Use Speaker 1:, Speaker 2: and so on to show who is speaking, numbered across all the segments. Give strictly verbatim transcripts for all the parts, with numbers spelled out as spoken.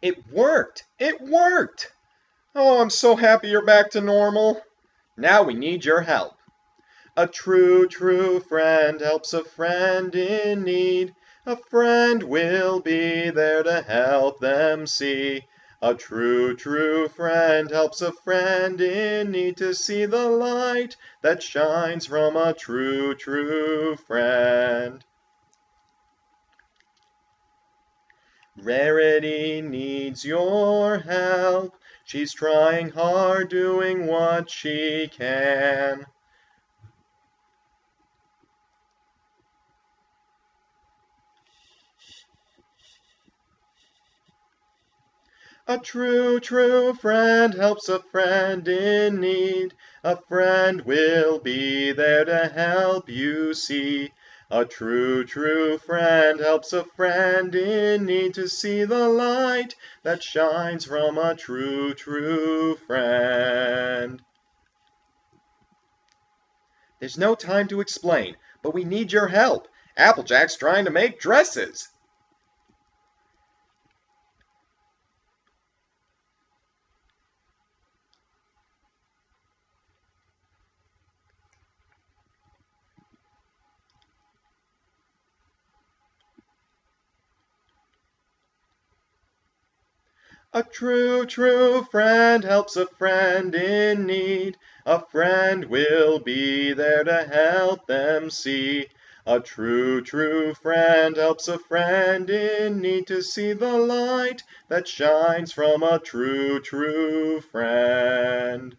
Speaker 1: It worked! It worked! Oh, I'm so happy you're back to normal. Now we need your help. A true, true friend helps a friend in need. A friend will be there to help them see. A true, true friend helps a friend in need to see the light that shines from a true, true friend. Rarity needs your help. She's trying hard, doing what she can. A true, true friend helps a friend in need. A friend will be there to help you see. A true, true friend helps a friend in need to see the light that shines from a true, true friend. There's no time to explain, but we need your help. Applejack's trying to make dresses. A true, true friend helps a friend in need. A friend will be there to help them see. A true, true friend helps a friend in need to see the light that shines from a true, true friend.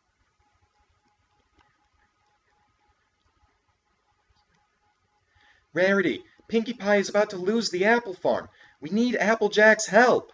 Speaker 1: Rarity, Pinkie Pie is about to lose the apple farm. We need Applejack's help.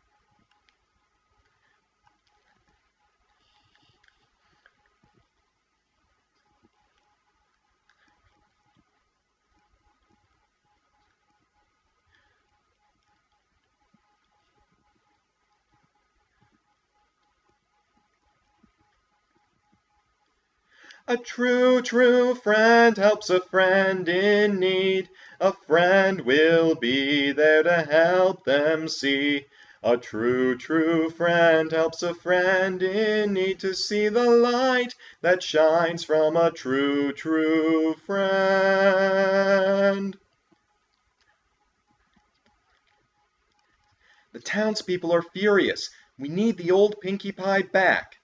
Speaker 1: A true, true friend helps a friend in need. A friend will be there to help them see. A true, true friend helps a friend in need to see the light that shines from a true, true friend. The townspeople are furious. We need the old Pinkie Pie back.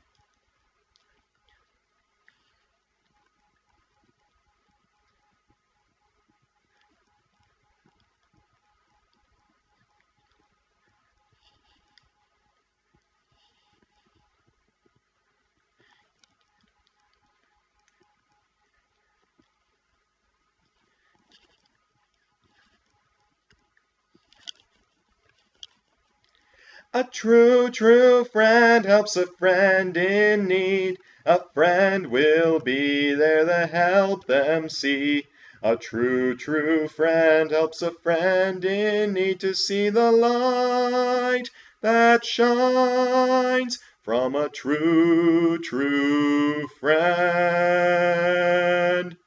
Speaker 1: A true, true friend helps a friend in need. A friend will be there to help them see. A true, true friend helps a friend in need to see the light that shines from a true, true friend.